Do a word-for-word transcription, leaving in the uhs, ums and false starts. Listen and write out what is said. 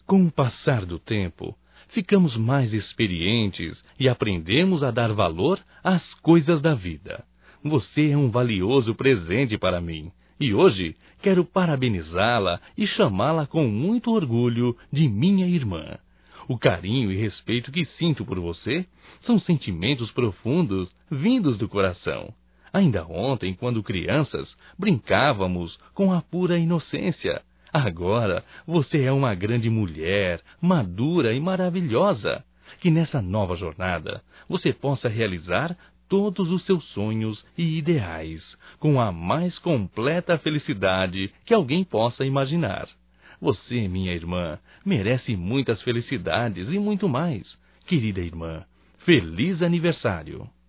Com o passar do tempo, ficamos mais experientes e aprendemos a dar valor às coisas da vida. Você é um valioso presente para mim e hoje quero parabenizá-la e chamá-la com muito orgulho de minha irmã. O carinho e respeito que sinto por você são sentimentos profundos vindos do coração. Ainda ontem, quando crianças, brincávamos com a pura inocência. Agora, você é uma grande mulher, madura e maravilhosa. Que nessa nova jornada, você possa realizar todos os seus sonhos e ideais, com a mais completa felicidade que alguém possa imaginar. Você, minha irmã, merece muitas felicidades e muito mais. Querida irmã, feliz aniversário!